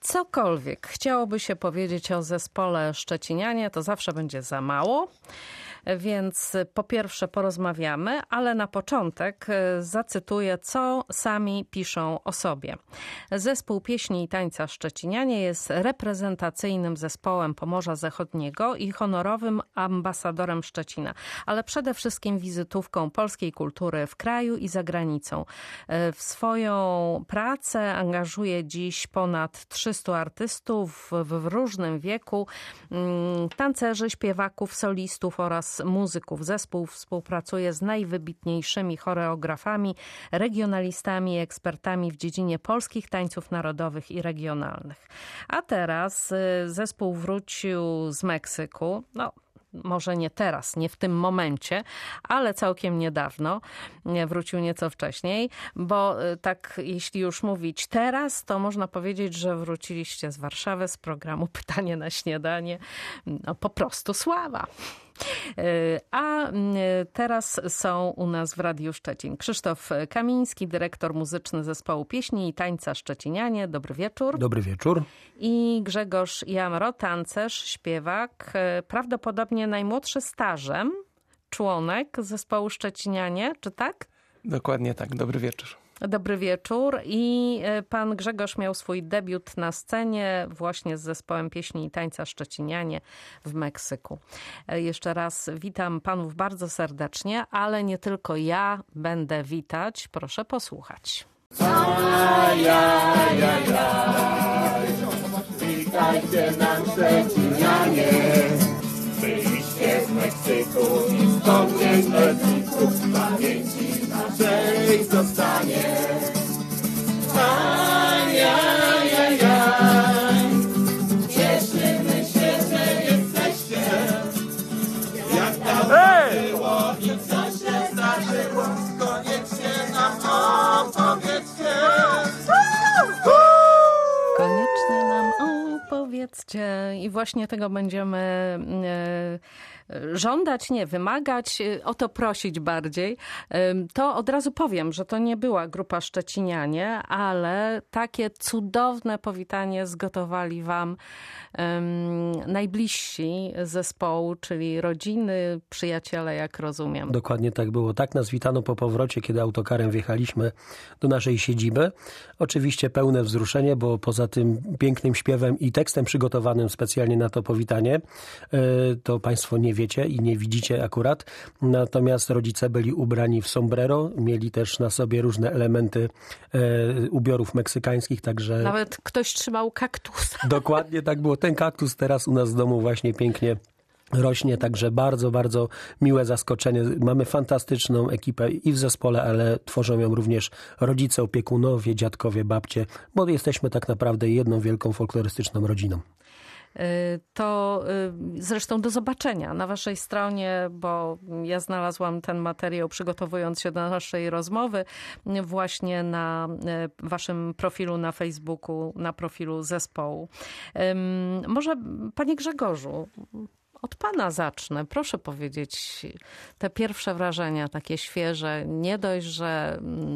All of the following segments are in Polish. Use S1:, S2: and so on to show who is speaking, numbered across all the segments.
S1: Cokolwiek chciałoby się powiedzieć o zespole Szczecinianie, to zawsze będzie za mało. Więc po pierwsze porozmawiamy, ale na początek zacytuję, co sami piszą o sobie. Zespół Pieśni i Tańca Szczecinianie jest reprezentacyjnym zespołem Pomorza Zachodniego i honorowym ambasadorem Szczecina, ale przede wszystkim wizytówką polskiej kultury w kraju i za granicą. W swoją pracę angażuje dziś ponad 300 artystów w różnym wieku, tancerzy, śpiewaków, solistów oraz muzyków. Zespół współpracuje z najwybitniejszymi choreografami, regionalistami i ekspertami w dziedzinie polskich tańców narodowych i regionalnych. A teraz zespół wrócił z Meksyku. Może nie teraz, nie w tym momencie, ale całkiem niedawno, wrócił nieco wcześniej, bo tak jeśli już mówić teraz, to można powiedzieć, że wróciliście z Warszawy z programu Pytanie na śniadanie. Po prostu sława. A teraz są u nas w Radiu Szczecin Krzysztof Kamiński, dyrektor muzyczny zespołu Pieśni i Tańca Szczecinianie. Dobry wieczór.
S2: Dobry wieczór.
S1: I Grzegorz Jamro, tancerz, śpiewak, prawdopodobnie najmłodszy stażem członek zespołu Szczecinianie, czy tak?
S3: Dokładnie tak. Dobry wieczór.
S1: Dobry wieczór. I pan Grzegorz miał swój debiut na scenie właśnie z zespołem Pieśni i Tańca Szczecinianie w Meksyku. Jeszcze raz witam panów bardzo serdecznie, ale nie tylko ja będę witać. Proszę posłuchać.
S4: Witajcie nam Szczecinianie, byliście z Meksyku i wspomnień Meksyku w pamięci naszej zostanie. Ajajajaj, cieszymy się, że jesteście, jak dawno było i co się zdarzyło, koniecznie nam opowiedzcie.
S1: Koniecznie nam opowiedzcie. I właśnie tego będziemy żądać, nie wymagać, o to prosić bardziej. To od razu powiem, że to nie była grupa Szczecinianie, ale takie cudowne powitanie zgotowali wam najbliżsi zespołu, czyli rodziny, przyjaciele, jak rozumiem.
S2: Dokładnie tak było. Tak nas witano po powrocie, kiedy autokarem wjechaliśmy do naszej siedziby. Oczywiście pełne wzruszenie, bo poza tym pięknym śpiewem i tekstem przygotowanym specjalnie na to powitanie, to państwo nie wiecie i nie widzicie akurat. Natomiast rodzice byli ubrani w sombrero, mieli też na sobie różne elementy ubiorów meksykańskich, także...
S1: Nawet ktoś trzymał kaktusa.
S2: Dokładnie tak było. Ten kaktus teraz u nas w domu właśnie pięknie rośnie, także bardzo, bardzo miłe zaskoczenie. Mamy fantastyczną ekipę i w zespole, ale tworzą ją również rodzice, opiekunowie, dziadkowie, babcie, bo jesteśmy tak naprawdę jedną wielką folklorystyczną rodziną.
S1: To zresztą do zobaczenia na waszej stronie, bo ja znalazłam ten materiał przygotowując się do naszej rozmowy właśnie na waszym profilu na Facebooku, na profilu zespołu. Może panie Grzegorzu, od pana zacznę. Proszę powiedzieć te pierwsze wrażenia, takie świeże, nie dość, że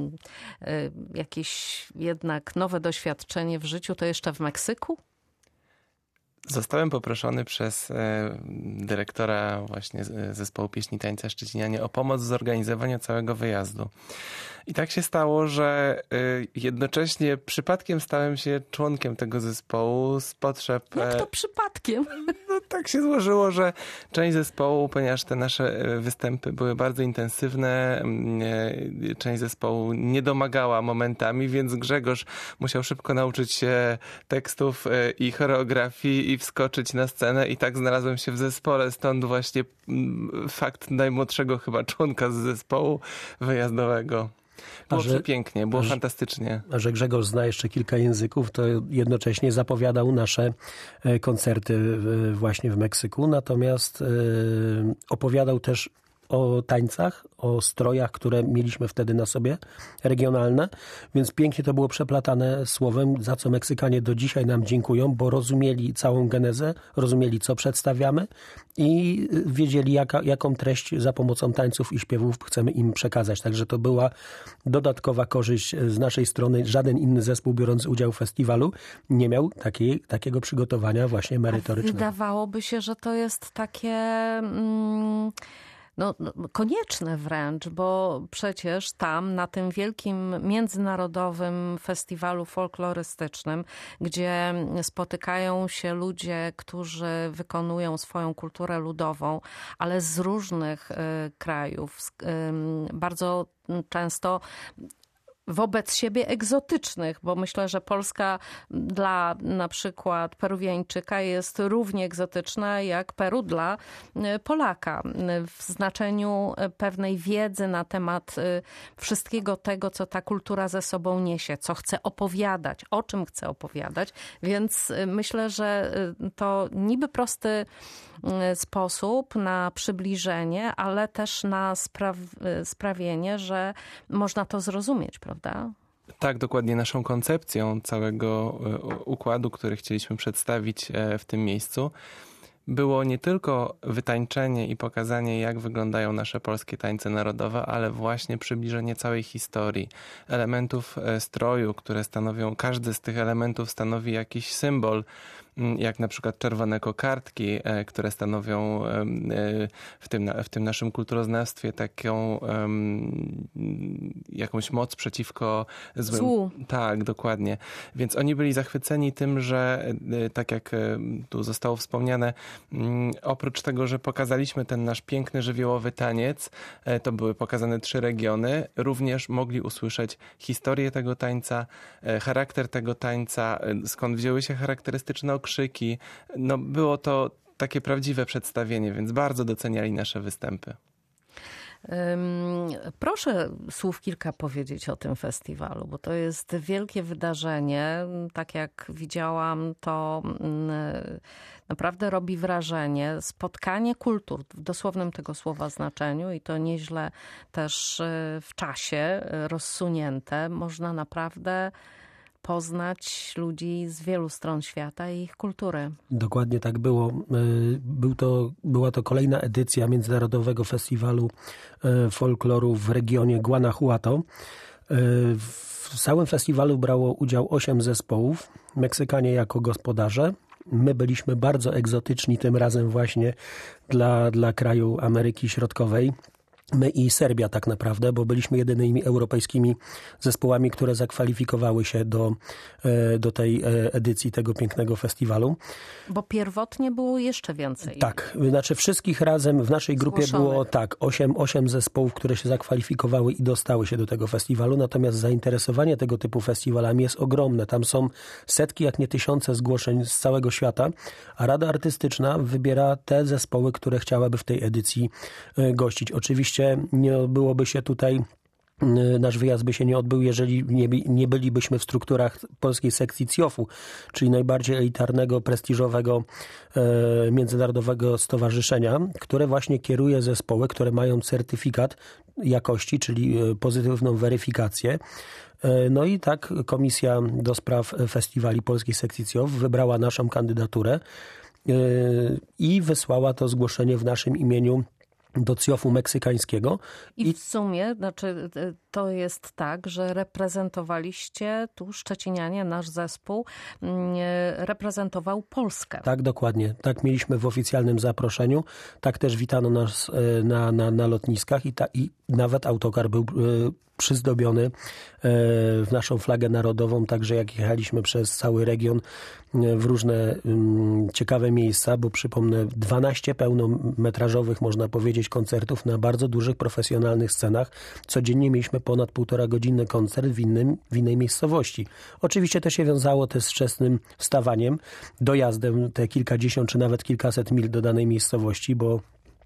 S1: jakieś jednak nowe doświadczenie w życiu, to jeszcze w Meksyku?
S3: Zostałem poproszony przez dyrektora właśnie zespołu Pieśni i Tańca Szczecinianie o pomoc w zorganizowaniu całego wyjazdu. I tak się stało, że jednocześnie przypadkiem stałem się członkiem tego zespołu z potrzeb...
S1: Jak to przypadkiem?
S3: No tak się złożyło, że część zespołu, ponieważ te nasze występy były bardzo intensywne, część zespołu nie domagała momentami, więc Grzegorz musiał szybko nauczyć się tekstów i choreografii i wskoczyć na scenę i tak znalazłem się w zespole. Stąd właśnie fakt najmłodszego chyba członka z zespołu wyjazdowego. Było przepięknie, było fantastycznie.
S2: A że Grzegorz zna jeszcze kilka języków, to jednocześnie zapowiadał nasze koncerty właśnie w Meksyku. Natomiast opowiadał też o tańcach, o strojach, które mieliśmy wtedy na sobie, regionalne, więc pięknie to było przeplatane słowem, za co Meksykanie do dzisiaj nam dziękują, bo rozumieli całą genezę, rozumieli, co przedstawiamy i wiedzieli, jaką treść za pomocą tańców i śpiewów chcemy im przekazać. Także to była dodatkowa korzyść z naszej strony. Żaden inny zespół biorący udział w festiwalu nie miał takiego przygotowania właśnie merytorycznego.
S1: Wydawałoby się, że to jest takie konieczne wręcz, bo przecież tam na tym wielkim międzynarodowym festiwalu folklorystycznym, gdzie spotykają się ludzie, którzy wykonują swoją kulturę ludową, ale z różnych krajów, bardzo często wobec siebie egzotycznych, bo myślę, że Polska dla na przykład Peruwiańczyka jest równie egzotyczna jak Peru dla Polaka. W znaczeniu pewnej wiedzy na temat wszystkiego tego, co ta kultura ze sobą niesie, co chce opowiadać, o czym chce opowiadać. Więc myślę, że to niby prosty sposób na przybliżenie, ale też na sprawienie, że można to zrozumieć, prawda?
S3: Tak, dokładnie naszą koncepcją całego układu, który chcieliśmy przedstawić w tym miejscu, było nie tylko wytańczenie i pokazanie, jak wyglądają nasze polskie tańce narodowe, ale właśnie przybliżenie całej historii, elementów stroju, które stanowią, każdy z tych elementów stanowi jakiś symbol, jak na przykład czerwone kokardki, które stanowią w tym naszym kulturoznawstwie taką jakąś moc przeciwko
S1: złu.
S3: Tak, dokładnie. Więc oni byli zachwyceni tym, że tak jak tu zostało wspomniane, oprócz tego, że pokazaliśmy ten nasz piękny, żywiołowy taniec, to były pokazane 3 regiony, również mogli usłyszeć historię tego tańca, charakter tego tańca, skąd wzięły się charakterystyczne okrzyki. No, było to takie prawdziwe przedstawienie, więc bardzo doceniali nasze występy.
S1: Proszę słów kilka powiedzieć o tym festiwalu, bo to jest wielkie wydarzenie. Tak jak widziałam, to naprawdę robi wrażenie. Spotkanie kultur w dosłownym tego słowa znaczeniu i to nieźle też w czasie rozsunięte. Można naprawdę poznać ludzi z wielu stron świata i ich kultury.
S2: Dokładnie tak było. Była to kolejna edycja Międzynarodowego Festiwalu Folkloru w regionie Guanajuato. W całym festiwalu brało udział 8 zespołów, Meksykanie jako gospodarze. My byliśmy bardzo egzotyczni tym razem właśnie dla kraju Ameryki Środkowej. My i Serbia tak naprawdę, bo byliśmy jedynymi europejskimi zespołami, które zakwalifikowały się do tej edycji tego pięknego festiwalu.
S1: Bo pierwotnie było jeszcze więcej.
S2: Tak, znaczy wszystkich razem w naszej grupie było tak 8 zespołów, które się zakwalifikowały i dostały się do tego festiwalu, natomiast zainteresowanie tego typu festiwalami jest ogromne. Tam są setki, jak nie tysiące zgłoszeń z całego świata, a Rada Artystyczna wybiera te zespoły, które chciałaby w tej edycji gościć. Oczywiście nie odbyłoby się tutaj, nasz wyjazd by się nie odbył, jeżeli nie bylibyśmy w strukturach polskiej sekcji CIOF-u, czyli najbardziej elitarnego, prestiżowego międzynarodowego stowarzyszenia, które właśnie kieruje zespoły, które mają certyfikat jakości, czyli pozytywną weryfikację. No i tak Komisja do Spraw Festiwali Polskiej Sekcji CIOF wybrała naszą kandydaturę i wysłała to zgłoszenie w naszym imieniu do CIOF-u meksykańskiego.
S1: I w sumie, znaczy to jest tak, że reprezentowaliście tu Szczecinianie, nasz zespół reprezentował Polskę.
S2: Tak, dokładnie. Tak mieliśmy w oficjalnym zaproszeniu. Tak też witano nas na lotniskach i nawet autokar był przyzdobiony w naszą flagę narodową, także jak jechaliśmy przez cały region w różne ciekawe miejsca, bo przypomnę 12 pełnometrażowych, można powiedzieć, koncertów na bardzo dużych, profesjonalnych scenach. Codziennie mieliśmy ponad 1,5-godzinny koncert w innej miejscowości. Oczywiście to się wiązało też z wczesnym wstawaniem, dojazdem te kilkadziesiąt czy nawet kilkaset mil do danej miejscowości, bo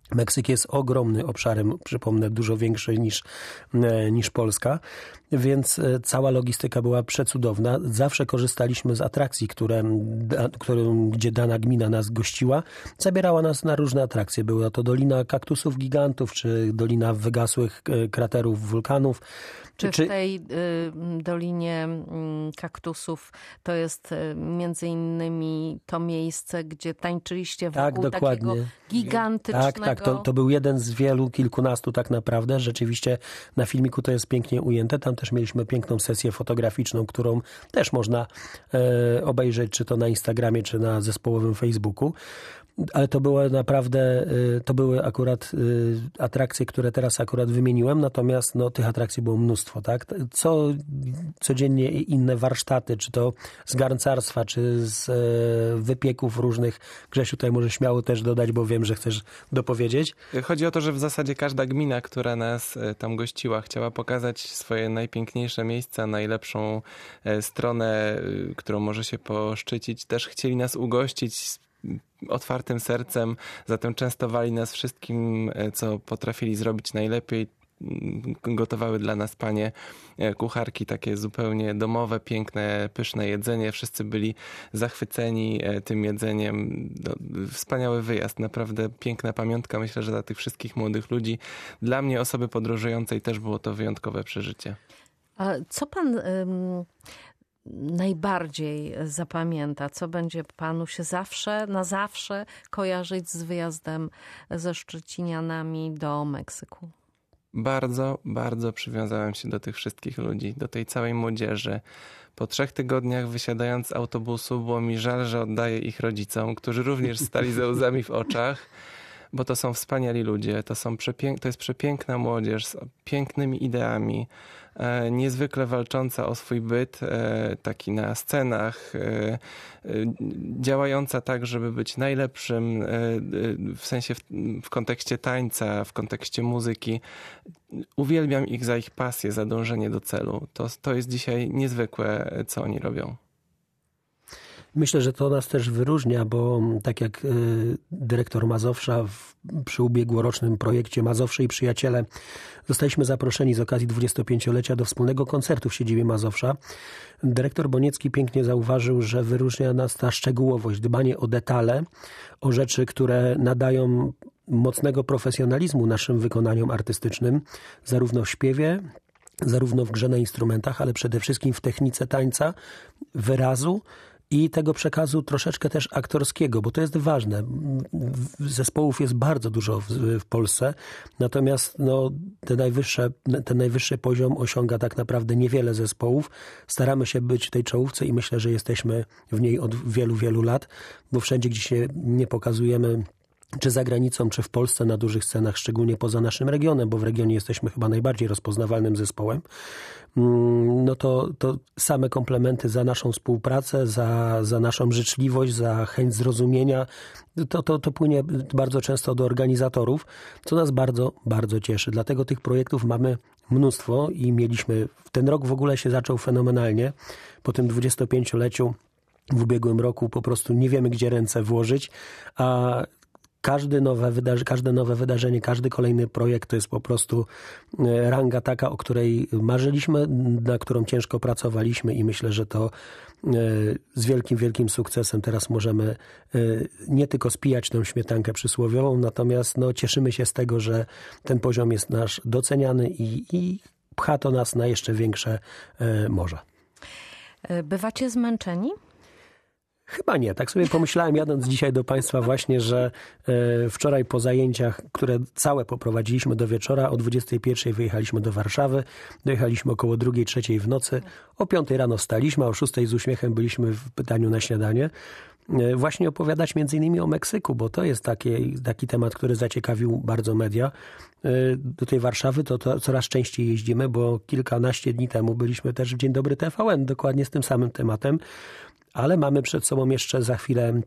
S2: Meksyk jest ogromny obszarem, przypomnę, dużo większy niż Polska, więc cała logistyka była przecudowna. Zawsze korzystaliśmy z atrakcji, gdzie dana gmina nas gościła. Zabierała nas na różne atrakcje. Była to Dolina Kaktusów Gigantów, czy Dolina Wygasłych Kraterów Wulkanów.
S1: Czy w tej Dolinie Kaktusów to jest między innymi to miejsce, gdzie tańczyliście wokół takiego gigantycznego...
S2: Tak, to był jeden z kilkunastu tak naprawdę. Rzeczywiście na filmiku to jest pięknie ujęte. Tam też mieliśmy piękną sesję fotograficzną, którą też można obejrzeć, czy to na Instagramie, czy na zespołowym Facebooku. Ale to były akurat atrakcje, które teraz akurat wymieniłem, natomiast tych atrakcji było mnóstwo, tak? Codziennie inne warsztaty, czy to z garncarstwa, czy z wypieków różnych. Grzesiu, tutaj może śmiało też dodać, bo wiem, że chcesz dopowiedzieć.
S3: Chodzi o to, że w zasadzie każda gmina, która nas tam gościła, chciała pokazać swoje najpiękniejsze miejsca, najlepszą stronę, którą może się poszczycić. Też chcieli nas ugościć otwartym sercem, zatem częstowali nas wszystkim, co potrafili zrobić najlepiej. Gotowały dla nas panie kucharki takie zupełnie domowe, piękne, pyszne jedzenie. Wszyscy byli zachwyceni tym jedzeniem. Wspaniały wyjazd, naprawdę piękna pamiątka. Myślę, że dla tych wszystkich młodych ludzi, dla mnie, osoby podróżującej, też było to wyjątkowe przeżycie.
S1: A co pan najbardziej zapamięta? Co będzie panu się na zawsze kojarzyć z wyjazdem ze szczecinianami do Meksyku?
S3: Bardzo, bardzo przywiązałem się do tych wszystkich ludzi, do tej całej młodzieży. Po 3 tygodniach wysiadając z autobusu było mi żal, że oddaję ich rodzicom, którzy również stali ze łzami w oczach, bo to są wspaniali ludzie, to jest przepiękna młodzież z pięknymi ideami, niezwykle walcząca o swój byt, taki na scenach, działająca tak, żeby być najlepszym, w sensie w kontekście tańca, w kontekście muzyki. Uwielbiam ich za ich pasję, za dążenie do celu. To jest dzisiaj niezwykłe, co oni robią.
S2: Myślę, że to nas też wyróżnia, bo tak jak dyrektor Mazowsza przy ubiegłorocznym projekcie Mazowsze i Przyjaciele zostaliśmy zaproszeni z okazji 25-lecia do wspólnego koncertu w siedzibie Mazowsza. Dyrektor Boniecki pięknie zauważył, że wyróżnia nas ta szczegółowość, dbanie o detale, o rzeczy, które nadają mocnego profesjonalizmu naszym wykonaniom artystycznym, zarówno w śpiewie, zarówno w grze na instrumentach, ale przede wszystkim w technice tańca, wyrazu, i tego przekazu troszeczkę też aktorskiego, bo to jest ważne. Zespołów jest bardzo dużo w Polsce, natomiast ten najwyższy poziom osiąga tak naprawdę niewiele zespołów. Staramy się być w tej czołówce i myślę, że jesteśmy w niej od wielu, wielu lat, bo wszędzie, gdzie się nie pokazujemy, czy za granicą, czy w Polsce na dużych scenach, szczególnie poza naszym regionem, bo w regionie jesteśmy chyba najbardziej rozpoznawalnym zespołem, to same komplementy za naszą współpracę, za naszą życzliwość, za chęć zrozumienia. To płynie bardzo często do organizatorów, co nas bardzo, bardzo cieszy. Dlatego tych projektów mamy mnóstwo i ten rok w ogóle się zaczął fenomenalnie. Po tym 25-leciu w ubiegłym roku po prostu nie wiemy, gdzie ręce włożyć, a każde nowe wydarzenie, każdy kolejny projekt to jest po prostu ranga taka, o której marzyliśmy, na którą ciężko pracowaliśmy i myślę, że to z wielkim, wielkim sukcesem teraz możemy nie tylko spijać tę śmietankę przysłowiową, natomiast cieszymy się z tego, że ten poziom jest nasz doceniany i pcha to nas na jeszcze większe morza.
S1: Bywacie zmęczeni?
S2: Chyba nie. Tak sobie pomyślałem, jadąc dzisiaj do Państwa właśnie, że wczoraj po zajęciach, które całe poprowadziliśmy do wieczora, o 21:00 wyjechaliśmy do Warszawy, dojechaliśmy około 2:00, 3:00 w nocy, o 5:00 rano wstaliśmy, a o 6:00 z uśmiechem byliśmy w pytaniu na śniadanie. Właśnie opowiadać między innymi o Meksyku, bo to jest taki temat, który zaciekawił bardzo media. Do tej Warszawy to coraz częściej jeździmy, bo kilkanaście dni temu byliśmy też w Dzień Dobry TVN, dokładnie z tym samym tematem. Ale mamy przed sobą jeszcze za chwilę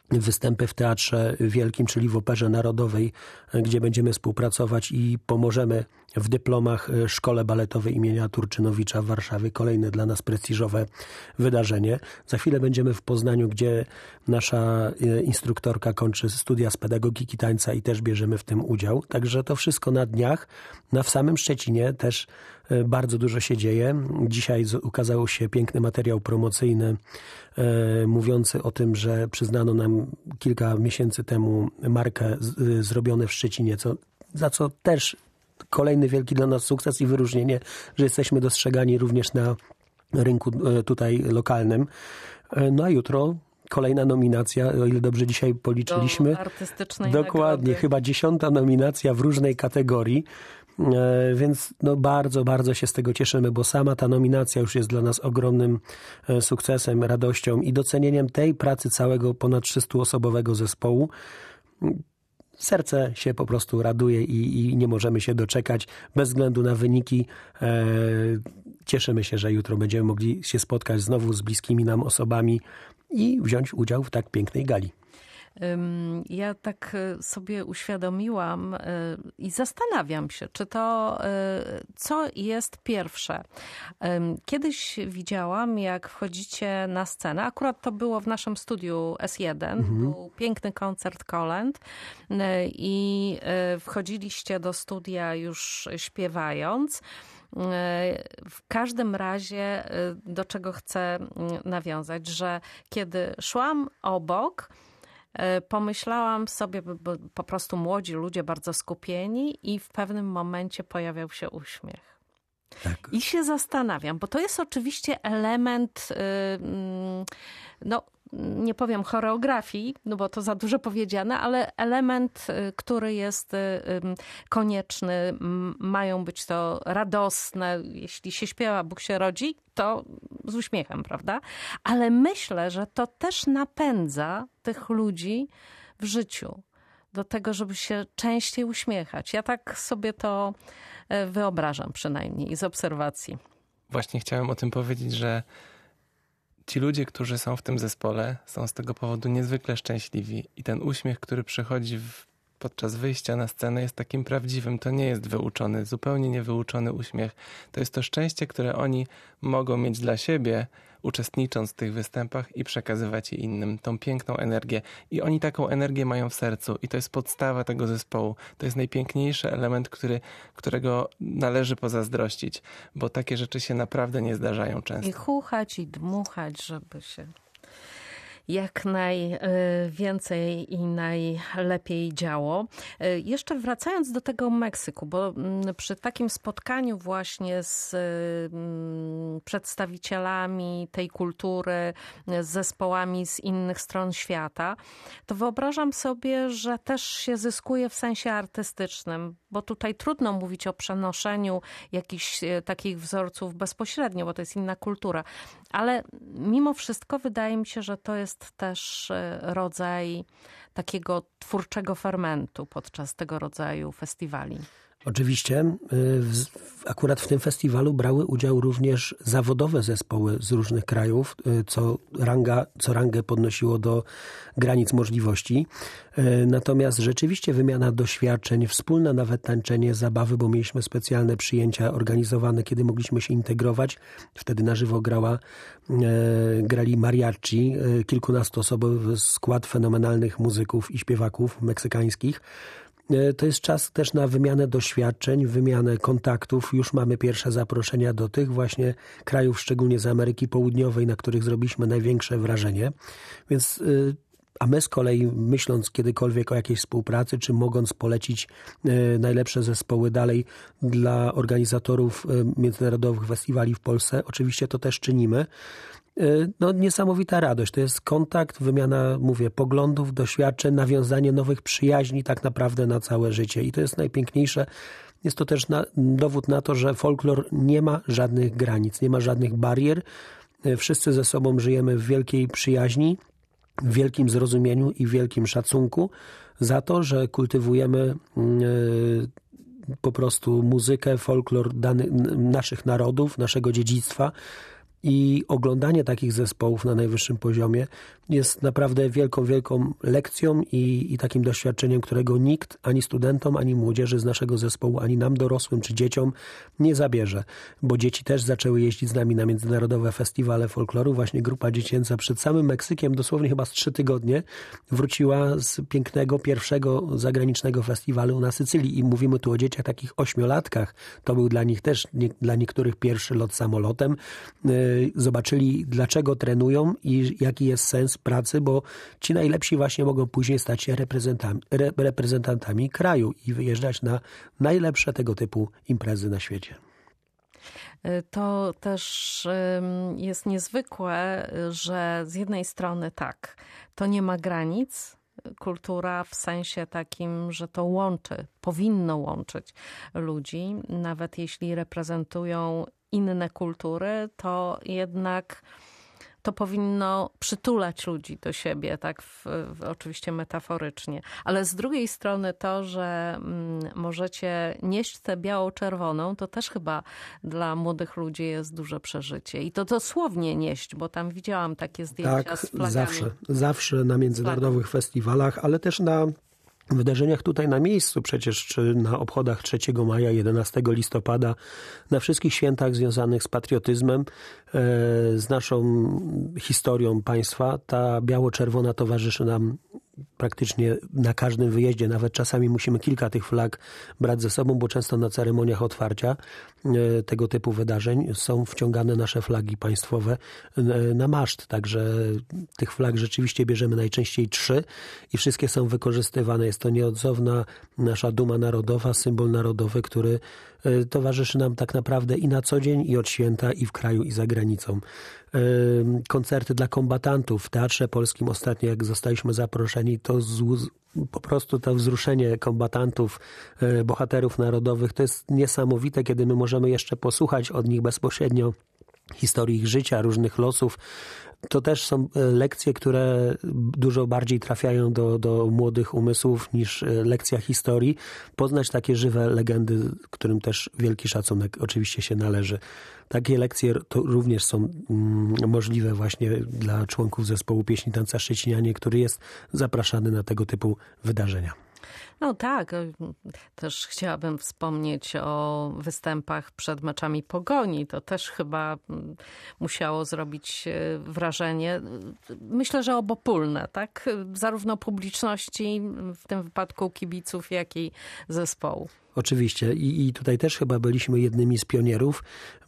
S2: występy w Teatrze Wielkim, czyli w Operze Narodowej, gdzie będziemy współpracować i pomożemy w dyplomach Szkole Baletowej imienia Turczynowicza w Warszawie. Kolejne dla nas prestiżowe wydarzenie. Za chwilę będziemy w Poznaniu, gdzie nasza instruktorka kończy studia z pedagogiki tańca i też bierzemy w tym udział. Także to wszystko na dniach. W samym Szczecinie też bardzo dużo się dzieje. Dzisiaj ukazał się piękny materiał promocyjny mówiący o tym, że przyznano nam kilka miesięcy temu markę Zrobione w Szczecinie, za co też kolejny wielki dla nas sukces i wyróżnienie, że jesteśmy dostrzegani również na rynku tutaj lokalnym. No a jutro kolejna nominacja, o ile dobrze dzisiaj policzyliśmy.
S1: Do artystycznej
S2: dokładnie,
S1: nagrody.
S2: chyba 10. nominacja w różnej kategorii. Więc bardzo, bardzo się z tego cieszymy, bo sama ta nominacja już jest dla nas ogromnym sukcesem, radością i docenieniem tej pracy całego ponad 300-osobowego zespołu. Serce się po prostu raduje i nie możemy się doczekać. Bez względu na wyniki cieszymy się, że jutro będziemy mogli się spotkać znowu z bliskimi nam osobami i wziąć udział w tak pięknej gali.
S1: Ja tak sobie uświadomiłam i zastanawiam się, czy to, co jest pierwsze. Kiedyś widziałam, jak wchodzicie na scenę, akurat to było w naszym studiu S1, był piękny koncert kolęd i wchodziliście do studia już śpiewając. W każdym razie, do czego chcę nawiązać, że kiedy szłam obok, pomyślałam sobie, bo po prostu młodzi ludzie bardzo skupieni i w pewnym momencie pojawiał się uśmiech.
S2: Tak.
S1: I się zastanawiam, bo to jest oczywiście element, no nie powiem choreografii, no bo to za dużo powiedziane, ale element, który jest konieczny. Mają być to radosne. Jeśli się śpiewa Bóg się rodzi, to z uśmiechem, prawda? Ale myślę, że to też napędza tych ludzi w życiu do tego, żeby się częściej uśmiechać. Ja tak sobie to wyobrażam przynajmniej z obserwacji.
S3: Właśnie chciałem o tym powiedzieć, że ci ludzie, którzy są w tym zespole, są z tego powodu niezwykle szczęśliwi i ten uśmiech, który przychodzi podczas wyjścia na scenę, jest takim prawdziwym. To nie jest wyuczony, zupełnie niewyuczony uśmiech. To jest to szczęście, które oni mogą mieć dla siebie, uczestnicząc w tych występach i przekazywać je innym, tą piękną energię. I oni taką energię mają w sercu i to jest podstawa tego zespołu. To jest najpiękniejszy element, którego należy pozazdrościć, bo takie rzeczy się naprawdę nie zdarzają często.
S1: I chuchać, i dmuchać, żeby się jak najwięcej i najlepiej działo. Jeszcze wracając do tego Meksyku, bo przy takim spotkaniu właśnie z przedstawicielami tej kultury, z zespołami z innych stron świata, to wyobrażam sobie, że też się zyskuje w sensie artystycznym, bo tutaj trudno mówić o przenoszeniu jakichś takich wzorców bezpośrednio, bo to jest inna kultura. Ale mimo wszystko wydaje mi się, że to jest też rodzaj takiego twórczego fermentu podczas tego rodzaju festiwali.
S2: Oczywiście akurat w tym festiwalu brały udział również zawodowe zespoły z różnych krajów, co rangę podnosiło do granic możliwości. Natomiast rzeczywiście wymiana doświadczeń, wspólne nawet tańczenie, zabawy, bo mieliśmy specjalne przyjęcia organizowane, kiedy mogliśmy się integrować. Wtedy na żywo grali mariachi, kilkunastoosobowy skład fenomenalnych muzyków i śpiewaków meksykańskich. To jest czas też na wymianę doświadczeń, wymianę kontaktów. Już mamy pierwsze zaproszenia do tych właśnie krajów, szczególnie z Ameryki Południowej, na których zrobiliśmy największe wrażenie. Więc, a my z kolei, myśląc kiedykolwiek o jakiejś współpracy, czy mogąc polecić najlepsze zespoły dalej dla organizatorów międzynarodowych festiwali w Polsce, oczywiście to też czynimy. No, niesamowita radość. To jest kontakt, wymiana, poglądów, doświadczeń, nawiązanie nowych przyjaźni tak naprawdę na całe życie. I to jest najpiękniejsze. Jest to też dowód na to, że folklor nie ma żadnych granic, nie ma żadnych barier. Wszyscy ze sobą żyjemy w wielkiej przyjaźni, w wielkim zrozumieniu i wielkim szacunku za to, że kultywujemy po prostu muzykę, folklor naszych narodów, naszego dziedzictwa. I oglądanie takich zespołów na najwyższym poziomie jest naprawdę wielką lekcją i takim doświadczeniem, którego nikt, ani studentom, ani młodzieży z naszego zespołu, ani nam dorosłym czy dzieciom nie zabierze. Bo dzieci też zaczęły jeździć z nami na międzynarodowe festiwale folkloru. Właśnie grupa dziecięca przed samym Meksykiem, dosłownie chyba z 3 tygodnie, wróciła z pięknego, pierwszego zagranicznego festiwalu na Sycylii. I mówimy tu o dzieciach takich 8-latkach. To był dla nich też, dla niektórych pierwszy lot samolotem. Zobaczyli, dlaczego trenują i jaki jest sens pracy, bo ci najlepsi właśnie mogą później stać się reprezentantami kraju i wyjeżdżać na najlepsze tego typu imprezy na świecie.
S1: To też jest niezwykłe, że z jednej strony tak, to nie ma granic, kultura w sensie takim, że to łączy, powinno łączyć ludzi, nawet jeśli reprezentują inne kultury, to jednak to powinno przytulać ludzi do siebie, tak oczywiście metaforycznie. Ale z drugiej strony to, że możecie nieść tę biało-czerwoną, to też chyba dla młodych ludzi jest duże przeżycie. I to dosłownie nieść, bo tam widziałam takie zdjęcia z flagami.
S2: Zawsze na międzynarodowych festiwalach, ale też na wydarzeniach tutaj na miejscu, przecież czy na obchodach 3 maja, 11 listopada, na wszystkich świętach związanych z patriotyzmem, z naszą historią państwa, ta biało-czerwona towarzyszy nam praktycznie na każdym wyjeździe. Nawet czasami musimy kilka tych flag brać ze sobą, bo często na ceremoniach otwarcia tego typu wydarzeń są wciągane nasze flagi państwowe na maszt. Także tych flag rzeczywiście bierzemy najczęściej 3 i wszystkie są wykorzystywane. Jest to nieodzowna nasza duma narodowa, symbol narodowy, który towarzyszy nam tak naprawdę i na co dzień, i od święta, i w kraju, i za granicą. Koncerty dla kombatantów w Teatrze Polskim ostatnio, jak zostaliśmy zaproszeni, to po prostu to wzruszenie kombatantów, bohaterów narodowych, to jest niesamowite, kiedy my możemy jeszcze posłuchać od nich bezpośrednio historii ich życia, różnych losów. To też są lekcje, które dużo bardziej trafiają do młodych umysłów niż lekcja historii. Poznać takie żywe legendy, którym też wielki szacunek oczywiście się należy. Takie lekcje to również są możliwe właśnie dla członków zespołu Pieśni Tanca Szczecinianie, który jest zapraszany na tego typu wydarzenia.
S1: No tak, też chciałabym wspomnieć o występach przed meczami Pogoni. To też chyba musiało zrobić wrażenie, myślę, że obopólne, tak? Zarówno publiczności, w tym wypadku kibiców, jak i zespołu.
S2: Oczywiście i tutaj też chyba byliśmy jednymi z pionierów.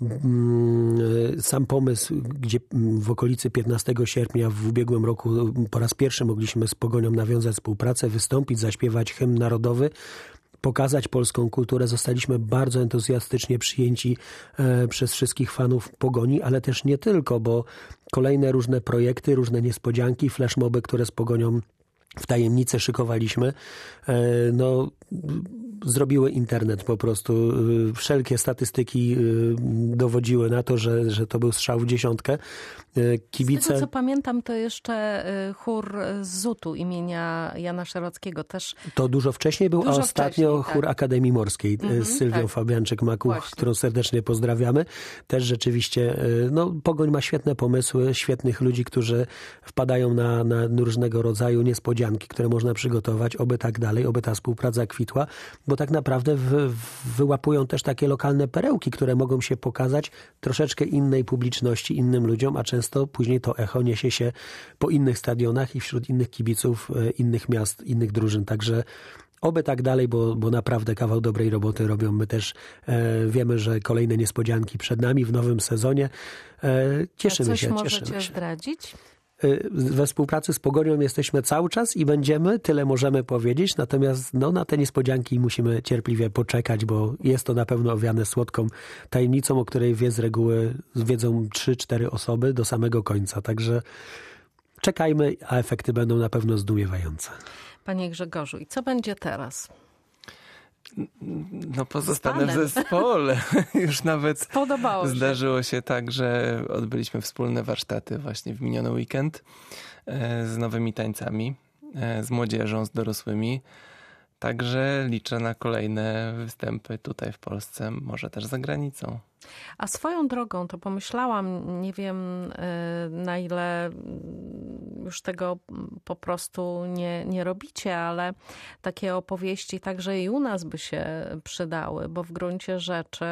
S2: Sam pomysł, gdzie w okolicy 15 sierpnia w ubiegłym roku po raz pierwszy mogliśmy z Pogonią nawiązać współpracę, wystąpić, zaśpiewać hymn narodowy, pokazać polską kulturę. Zostaliśmy bardzo entuzjastycznie przyjęci przez wszystkich fanów Pogoni, ale też nie tylko, bo kolejne różne projekty, różne niespodzianki, flashmoby, które z Pogonią w tajemnicy szykowaliśmy, zrobiły internet po prostu. Wszelkie statystyki dowodziły na to, że to był strzał w dziesiątkę. Kibice... Z
S1: tego, co pamiętam, to jeszcze chór z ZUT-u imienia Jana Szerockiego też.
S2: To dużo wcześniej był, a ostatnio chór Akademii Morskiej z Sylwią Fabianczyk-Makuch, którą serdecznie pozdrawiamy. Też rzeczywiście, Pogoń ma świetne pomysły, świetnych ludzi, którzy wpadają na różnego rodzaju niespodzianki, które można przygotować, oby tak dalej, oby ta współpraca kwitła, bo tak naprawdę wyłapują też takie lokalne perełki, które mogą się pokazać troszeczkę innej publiczności, innym ludziom, a często później to echo niesie się po innych stadionach i wśród innych kibiców, innych miast, innych drużyn. Także oby tak dalej, bo naprawdę kawał dobrej roboty robią. My też wiemy, że kolejne niespodzianki przed nami w nowym sezonie. Cieszymy się.
S1: Coś możecie zdradzić?
S2: We współpracy z Pogonią jesteśmy cały czas i będziemy, tyle możemy powiedzieć, natomiast na te niespodzianki musimy cierpliwie poczekać, bo jest to na pewno owiane słodką tajemnicą, o której z reguły wiedzą 3-4 osoby do samego końca. Także czekajmy, a efekty będą na pewno zdumiewające.
S1: Panie Grzegorzu, i co będzie teraz?
S3: Pozostanę w zespole. Już nawet zdarzyło się tak, że odbyliśmy wspólne warsztaty właśnie w miniony weekend z nowymi tańcami, z młodzieżą, z dorosłymi. Także liczę na kolejne występy tutaj w Polsce, może też za granicą.
S1: A swoją drogą to pomyślałam, nie wiem na ile już tego po prostu nie robicie, ale takie opowieści także i u nas by się przydały, bo w gruncie rzeczy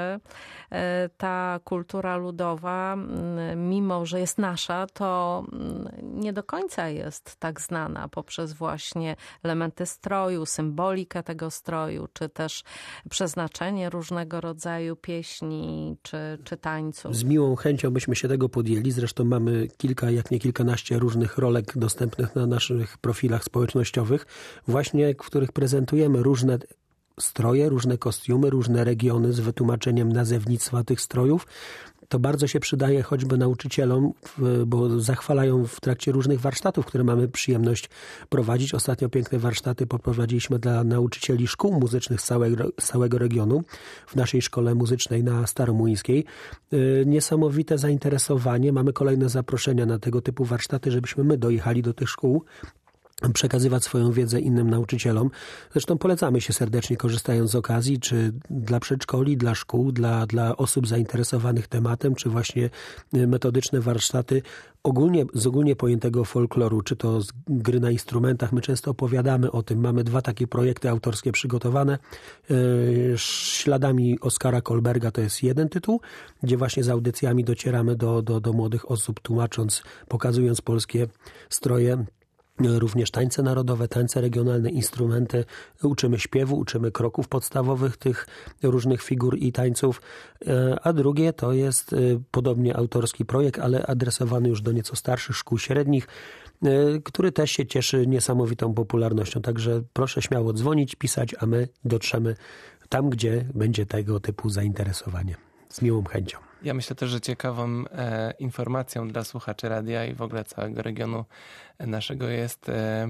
S1: ta kultura ludowa, mimo że jest nasza, to nie do końca jest tak znana poprzez właśnie elementy stroju, symbolikę tego stroju, czy też przeznaczenie różnego rodzaju pieśni czy tańców.
S2: Z miłą chęcią byśmy się tego podjęli. Zresztą mamy kilka, jak nie kilkanaście różnych rolek dostępnych na naszych profilach społecznościowych, właśnie w których prezentujemy różne stroje, różne kostiumy, różne regiony z wytłumaczeniem nazewnictwa tych strojów. To bardzo się przydaje choćby nauczycielom, bo zachwalają w trakcie różnych warsztatów, które mamy przyjemność prowadzić. Ostatnio piękne warsztaty poprowadziliśmy dla nauczycieli szkół muzycznych z całego regionu w naszej szkole muzycznej na Staromuńskiej. Niesamowite zainteresowanie. Mamy kolejne zaproszenia na tego typu warsztaty, żebyśmy my dojechali do tych szkół, przekazywać swoją wiedzę innym nauczycielom. Zresztą polecamy się serdecznie, korzystając z okazji, czy dla przedszkoli, dla szkół, dla osób zainteresowanych tematem, czy właśnie metodyczne warsztaty z ogólnie pojętego folkloru, czy to z gry na instrumentach. My często opowiadamy o tym. Mamy 2 takie projekty autorskie przygotowane. Śladami Oskara Kolberga to jest jeden tytuł, gdzie właśnie z audycjami docieramy do młodych osób, tłumacząc, pokazując polskie stroje, również tańce narodowe, tańce regionalne, instrumenty. Uczymy śpiewu, uczymy kroków podstawowych tych różnych figur i tańców. A drugie to jest podobnie autorski projekt, ale adresowany już do nieco starszych szkół średnich, który też się cieszy niesamowitą popularnością. Także proszę śmiało dzwonić, pisać, a my dotrzemy tam, gdzie będzie tego typu zainteresowanie. Z miłą chęcią.
S3: Ja myślę też, że ciekawą informacją dla słuchaczy radia i w ogóle całego regionu naszego jest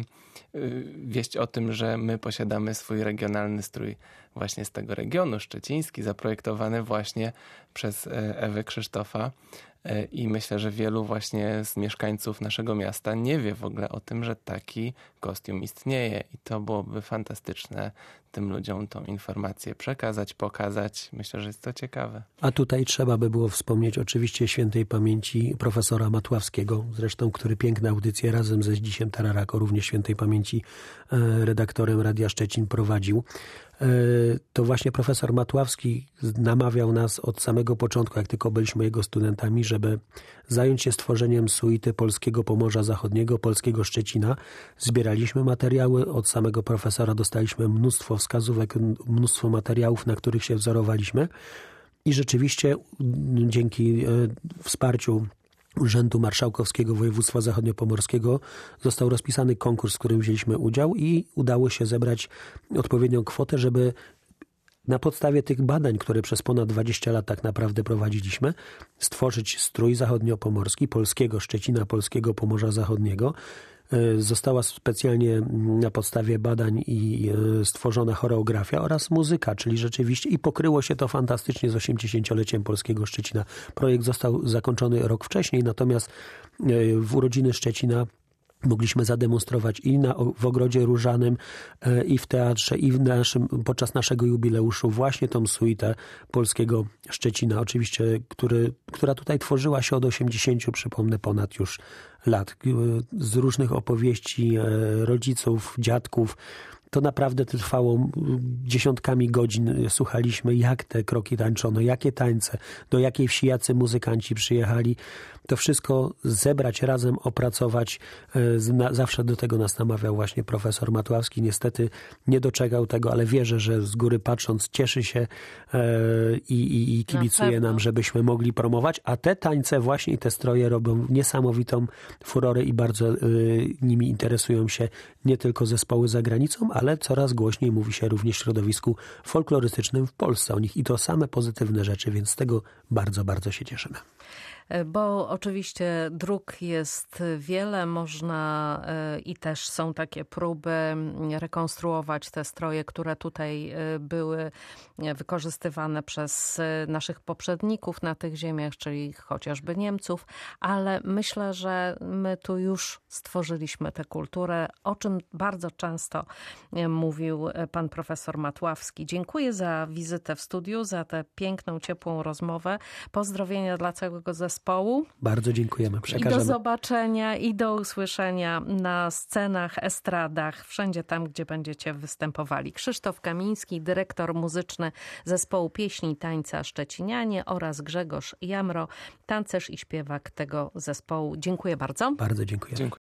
S3: wieść o tym, że my posiadamy swój regionalny strój właśnie z tego regionu, szczeciński, zaprojektowany właśnie przez Ewę Krzysztofa. I myślę, że wielu właśnie z mieszkańców naszego miasta nie wie w ogóle o tym, że taki kostium istnieje. I to byłoby fantastyczne tym ludziom tą informację przekazać, pokazać. Myślę, że jest to ciekawe.
S2: A tutaj trzeba by było wspomnieć oczywiście świętej pamięci profesora Matławskiego, zresztą który piękne audycje razem ze Zdzisiem Tararako, również świętej pamięci redaktorem Radia Szczecin prowadził. To właśnie profesor Matławski namawiał nas od samego początku, jak tylko byliśmy jego studentami, żeby zająć się stworzeniem suity polskiego Pomorza Zachodniego, polskiego Szczecina. Zbieraliśmy materiały, od samego profesora dostaliśmy mnóstwo wskazówek, mnóstwo materiałów, na których się wzorowaliśmy i rzeczywiście dzięki wsparciu Urzędu Marszałkowskiego Województwa Zachodniopomorskiego został rozpisany konkurs, w którym wzięliśmy udział i udało się zebrać odpowiednią kwotę, żeby na podstawie tych badań, które przez ponad 20 lat tak naprawdę prowadziliśmy, stworzyć strój zachodniopomorski, polskiego Szczecina, polskiego Pomorza Zachodniego. Została specjalnie na podstawie badań i stworzona choreografia oraz muzyka, czyli rzeczywiście i pokryło się to fantastycznie z 80-leciem polskiego Szczecina. Projekt został zakończony rok wcześniej, natomiast w urodziny Szczecina mogliśmy zademonstrować i w Ogrodzie Różanym, i w teatrze, i podczas naszego jubileuszu właśnie tą suitę polskiego Szczecina, oczywiście, która tutaj tworzyła się od 80, przypomnę, ponad już lat. Z różnych opowieści rodziców, dziadków. To naprawdę trwało dziesiątkami godzin. Słuchaliśmy, jak te kroki tańczono, jakie tańce, do jakiej wsi jacy muzykanci przyjechali. To wszystko zebrać razem, opracować. Zawsze do tego nas namawiał właśnie profesor Matławski. Niestety nie doczekał tego, ale wierzę, że z góry patrząc cieszy się i kibicuje nam, żebyśmy mogli promować. A te tańce właśnie i te stroje robią niesamowitą furorę i bardzo nimi interesują się nie tylko zespoły za granicą, ale coraz głośniej mówi się również w środowisku folklorystycznym w Polsce o nich i to same pozytywne rzeczy, więc z tego bardzo, bardzo się cieszymy.
S1: Bo oczywiście dróg jest wiele, można i też są takie próby rekonstruować te stroje, które tutaj były wykorzystywane przez naszych poprzedników na tych ziemiach, czyli chociażby Niemców, ale myślę, że my tu już stworzyliśmy tę kulturę, o czym bardzo często mówił pan profesor Matławski. Dziękuję za wizytę w studiu, za tę piękną, ciepłą rozmowę. Pozdrowienia dla całego zespołu.
S2: Bardzo dziękujemy. Przekażemy.
S1: I do zobaczenia i do usłyszenia na scenach, estradach, wszędzie tam, gdzie będziecie występowali. Krzysztof Kamiński, dyrektor muzyczny zespołu pieśni i tańca Szczecinianie oraz Grzegorz Jamro, tancerz i śpiewak tego zespołu. Dziękuję bardzo.
S2: Bardzo dziękujemy.